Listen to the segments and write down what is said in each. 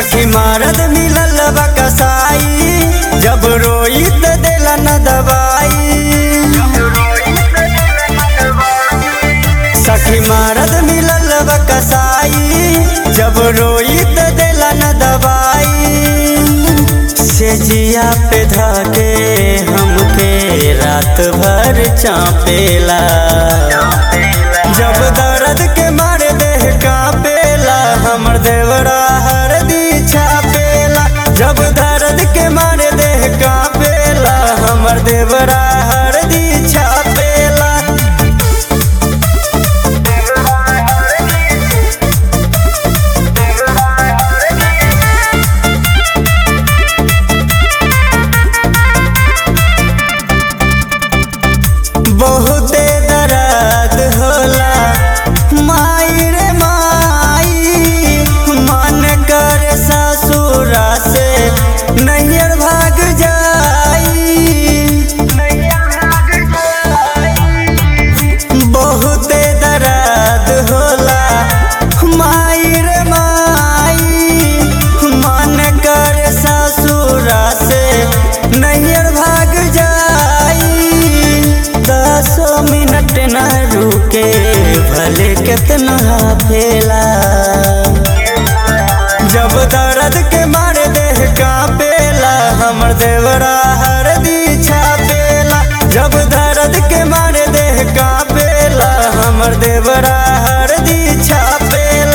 सखी मारद मिलल बा कसाई, जब रोई त देला न दवाई। सखी मारद मिलल बा कसाई, जब रोई त देला न दवाई। सेजिया पे धाके हमके रात भर चापेला, जब दर्द के मारे देह कांपेला। हमर देवरा हरदी छापेला, जब दर्द के मारे देह कांपेला। हमर देवरा हरदी छापेला। बहुते दर्द होला माई रे माई, मन कर ससुरा से नैहर भाग जाई। बहुते दर्द होला माई रे माई, मन कर ससुरा से नैहर भाग जाई। 10 मिनट न रुके भले कितना फेला, जब दर्द के मारे देह कांपेला। हमर देवरा हरदी छापेला, जब दर्द के मारे देह कांपेला। हमर देवरा हरदी छापेला।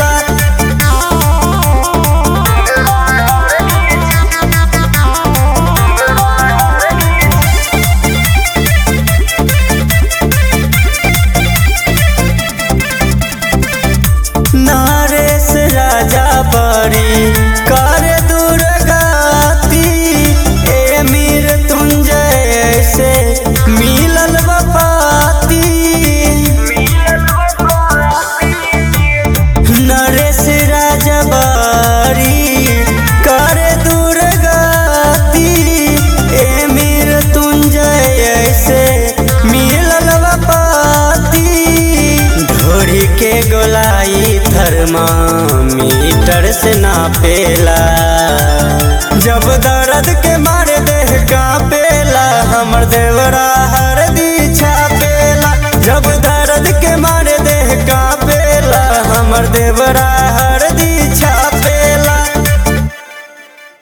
नरेश राजा बड़ी कर दुर्गति, ए मृत्युंजय से मिलल बपाती। नरेश राजा बड़ी कर दुर्गति, ए मृत्युंजय से मिलल बपाती। ढोरी के गोलाई थर्मामीटर से नापेला, जब दर्द के मारे देह कांपेला। हमर देवरा हरदी छापेला, जब दर्द के मारे देह कांपेला। हमर देवरा